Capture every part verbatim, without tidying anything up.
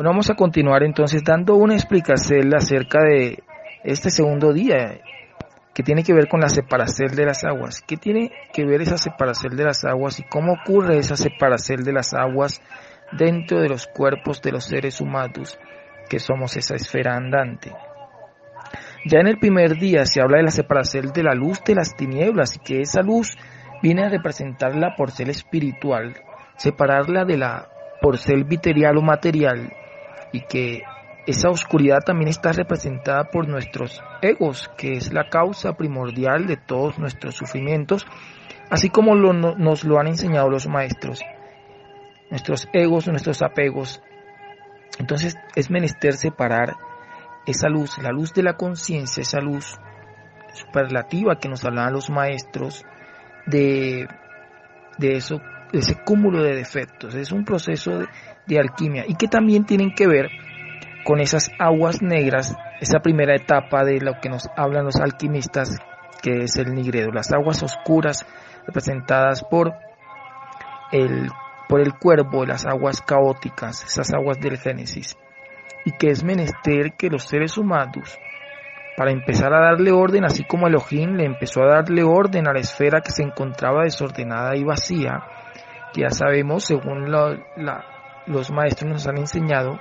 Bueno, vamos a continuar entonces dando una explicación acerca de este segundo día, que tiene que ver con la separación de las aguas. ¿Qué tiene que ver esa separación de las aguas y cómo ocurre esa separación de las aguas dentro de los cuerpos de los seres humanos, que somos esa esfera andante? Ya en el primer día se habla de la separación de la luz de las tinieblas, y que esa luz viene a representar la porcel espiritual, separarla de la porcel material o material, y que esa oscuridad también está representada por nuestros egos, que es la causa primordial de todos nuestros sufrimientos, así como lo, no, nos lo han enseñado los maestros. Nuestros egos, nuestros apegos. Entonces es menester separar esa luz, la luz de la conciencia, esa luz superlativa que nos hablaban los maestros, de, de eso, de ese cúmulo de defectos. Es un proceso de, de alquimia, y que también tienen que ver con esas aguas negras, esa primera etapa de lo que nos hablan los alquimistas, que es el nigredo, las aguas oscuras representadas por el, por el cuervo, las aguas caóticas, esas aguas del Génesis, y que es menester que los seres humanos, para empezar a darle orden, así como Elohim le empezó a darle orden a la esfera que se encontraba desordenada y vacía, que ya sabemos, según la, la, los maestros nos han enseñado,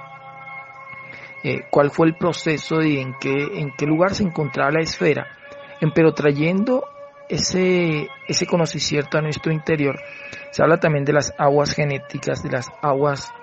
eh, cuál fue el proceso y en qué, en qué lugar se encontraba la esfera, pero trayendo ese, ese conocimiento a nuestro interior. Se habla también de las aguas genéticas, de las aguas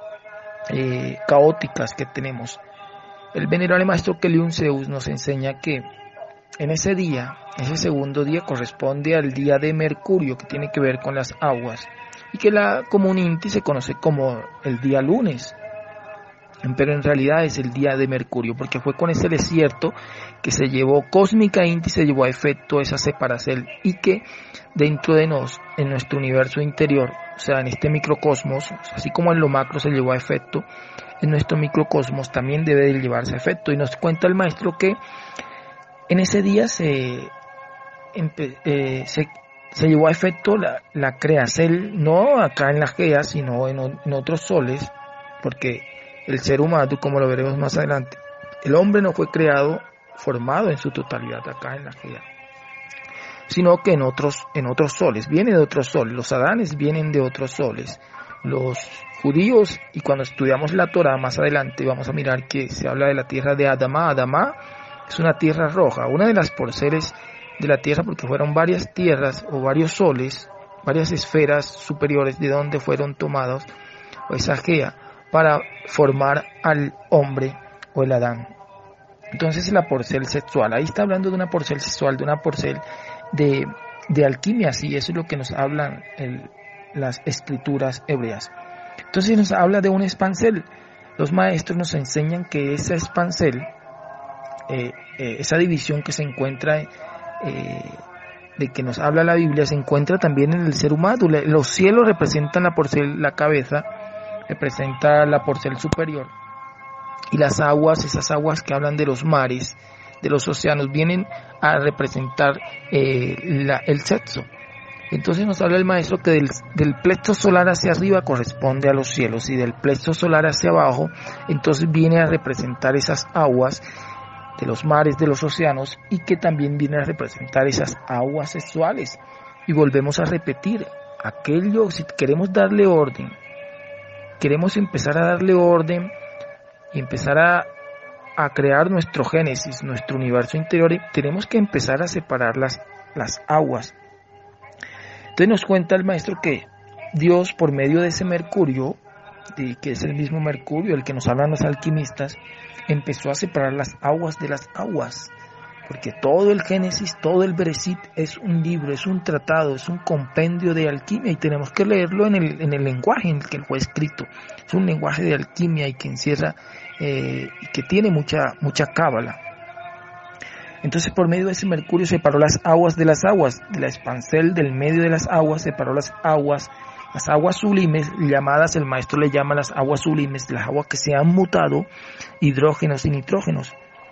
eh, caóticas que tenemos. El venerable maestro Keliun Zeus nos enseña que en ese día, ese segundo día, corresponde al día de Mercurio, que tiene que ver con las aguas, y que la común Inti se conoce como el día lunes, pero en realidad es el día de Mercurio, porque fue con ese desierto que se llevó cósmica Inti, se llevó a efecto esa separación, y que dentro de nos, en nuestro universo interior, o sea, en este microcosmos, así como en lo macro se llevó a efecto, en nuestro microcosmos también debe de llevarse a efecto. Y nos cuenta el maestro que en ese día se, eh, se, se llevó a efecto la, la creación, no acá en la Gea, sino en, en otros soles, porque el ser humano, como lo veremos más adelante, el hombre no fue creado, formado en su totalidad acá en la Gea, sino que en otros, en otros soles, viene de otros soles. Los Adanes vienen de otros soles. Los judíos, y cuando estudiamos la Torah más adelante vamos a mirar que se habla de la tierra de Adamá. Adamá es una tierra roja, una de las porceles de la tierra, porque fueron varias tierras o varios soles, varias esferas superiores de donde fueron tomados, o esa Gea, para formar al hombre o el Adán. Entonces la porcel sexual, ahí está hablando de una porcel sexual, de una porcel de, de alquimia, sí, eso es lo que nos hablan el las escrituras hebreas. Entonces nos habla de un espancel. Los maestros nos enseñan que esa espancel, eh, eh, esa división que se encuentra, eh, de que nos habla la Biblia, se encuentra también en el ser humano. Los cielos representan la porcel, la cabeza representa la porcel superior, y las aguas, esas aguas que hablan de los mares, de los océanos, vienen a representar eh, la, el sexo. Entonces nos habla el maestro que del, del plexo solar hacia arriba corresponde a los cielos, y del plexo solar hacia abajo entonces viene a representar esas aguas de los mares, de los océanos, y que también viene a representar esas aguas sexuales. Y volvemos a repetir, aquello, si queremos darle orden, queremos empezar a darle orden y empezar a, a crear nuestro génesis, nuestro universo interior, tenemos que empezar a separar las, las aguas. Entonces nos cuenta el maestro que Dios, por medio de ese Mercurio, de, que es el mismo Mercurio, el que nos hablan los alquimistas, empezó a separar las aguas de las aguas, porque todo el Génesis, todo el Bereshit es un libro, es un tratado, es un compendio de alquimia, y tenemos que leerlo en el, en el lenguaje en el que fue escrito. Es un lenguaje de alquimia y que encierra, eh, y que tiene mucha, mucha cábala. Entonces por medio de ese Mercurio separó las aguas de las aguas, de la espancel del medio de las aguas separó las aguas, las aguas sublimes, llamadas, el maestro le llama las aguas sublimes, las aguas que se han mutado, hidrógenos y nitrógenos.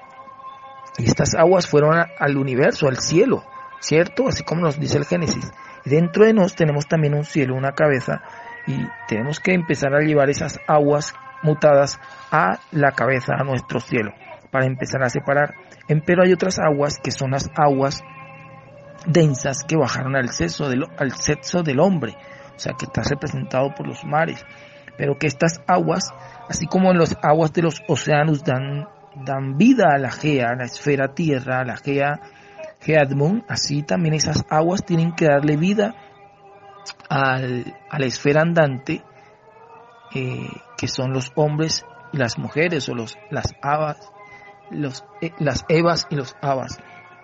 Y estas aguas fueron a, al universo, al cielo, ¿cierto? Así como nos dice el Génesis. Y dentro de nos tenemos también un cielo, una cabeza, y tenemos que empezar a llevar esas aguas mutadas a la cabeza, a nuestro cielo, para empezar a separar. Pero hay otras aguas que son las aguas densas que bajaron al sexo del, al sexo del hombre, o sea que está representado por los mares, pero que estas aguas, así como las aguas de los océanos dan, dan vida a la Gea, a la esfera tierra, a la Gea, Geadmon, así también esas aguas tienen que darle vida al, a la esfera andante, eh, que son los hombres y las mujeres, o los, las habas, los, eh, las evas y los abas.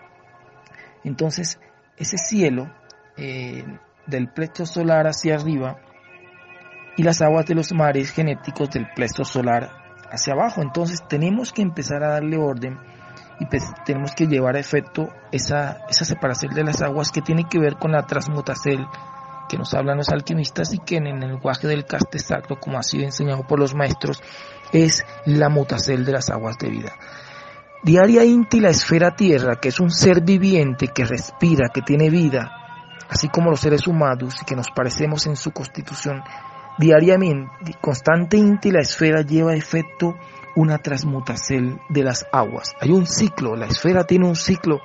Entonces, ese cielo eh, del plexo solar hacia arriba y las aguas de los mares genéticos del plexo solar hacia abajo. Entonces, tenemos que empezar a darle orden y pues, tenemos que llevar a efecto esa, esa separación de las aguas que tiene que ver con la transmutación que nos hablan los alquimistas y que en el lenguaje del caste sacro, como ha sido enseñado por los maestros, es la mutacel de las aguas de vida. Diaria Inti, la esfera tierra, que es un ser viviente que respira, que tiene vida, así como los seres humanos, que nos parecemos en su constitución, diariamente, constante Inti, la esfera lleva a efecto una transmutación de las aguas. Hay un ciclo, la esfera tiene un ciclo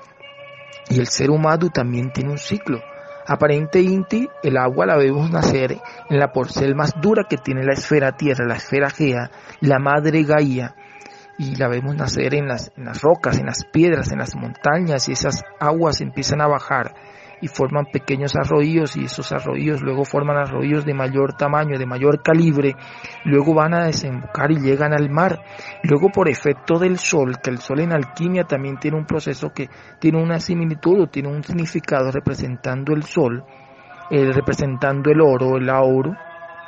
y el ser humano también tiene un ciclo. Aparente Inti, el agua la vemos nacer en la porcel más dura que tiene la esfera tierra, la esfera Gea, la madre Gaia, y la vemos nacer en las, en las rocas, en las piedras, en las montañas, y esas aguas empiezan a bajar y forman pequeños arroyos, y esos arroyos luego forman arroyos de mayor tamaño, de mayor calibre, luego van a desembocar y llegan al mar. Luego, por efecto del sol, que el sol en alquimia también tiene un proceso que tiene una similitud o tiene un significado representando el sol, eh, representando el oro, el auro,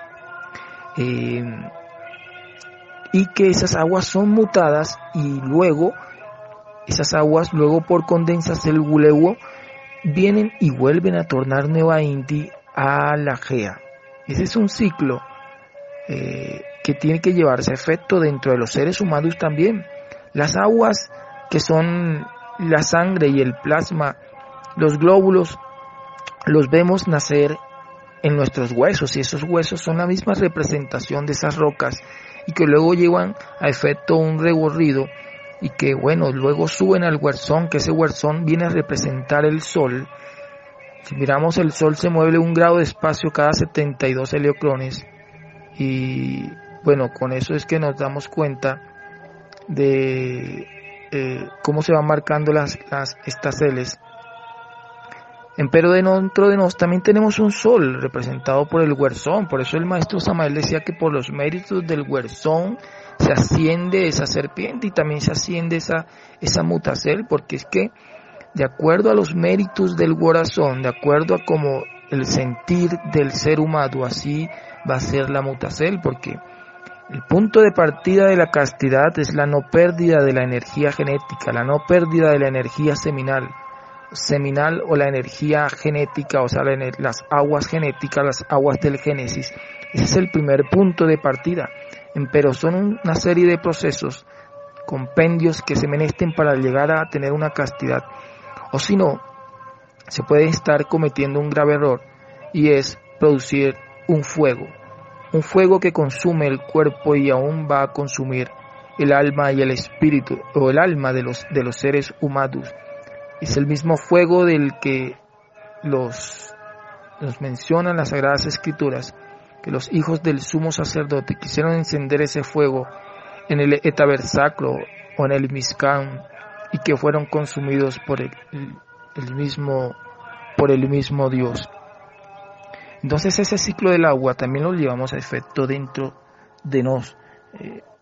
eh, y que esas aguas son mutadas y luego esas aguas luego por condensación el gulewo vienen y vuelven a tornar nueva Inti a la Gea. Ese es un ciclo eh, que tiene que llevarse a efecto dentro de los seres humanos también. Las aguas que son la sangre y el plasma, los glóbulos, los vemos nacer en nuestros huesos, y esos huesos son la misma representación de esas rocas y que luego llevan a efecto un recorrido y que bueno, luego suben al huerzón, que ese huerzón viene a representar el sol. Si miramos, el sol se mueve un grado de espacio cada setenta y dos heliocrones, y bueno, con eso es que nos damos cuenta de eh, cómo se van marcando las, las estaceles. Pero dentro de nosotros también tenemos un sol representado por el huerzón. Por eso el maestro Samael decía que por los méritos del huerzón se asciende esa serpiente y también se asciende esa, esa mutacel, porque es que de acuerdo a los méritos del corazón, de acuerdo a como el sentir del ser humano, así va a ser la mutacel, porque el punto de partida de la castidad es la no pérdida de la energía genética, la no pérdida de la energía seminal, seminal o la energía genética, o sea, la, las aguas genéticas, las aguas del Génesis. Ese es el primer punto de partida. Pero son una serie de procesos, compendios que se menester para llegar a tener una castidad. O si no, se puede estar cometiendo un grave error, y es producir un fuego. Un fuego que consume el cuerpo y aún va a consumir el alma y el espíritu, o el alma de los, de los seres humanos. Es el mismo fuego del que los, nos mencionan las Sagradas Escrituras, que los hijos del sumo sacerdote quisieron encender ese fuego en el etabersaclo o en el Mizcán, y que fueron consumidos por el, el, el mismo por el mismo Dios. Entonces ese ciclo del agua también lo llevamos a efecto dentro de nos. Eh,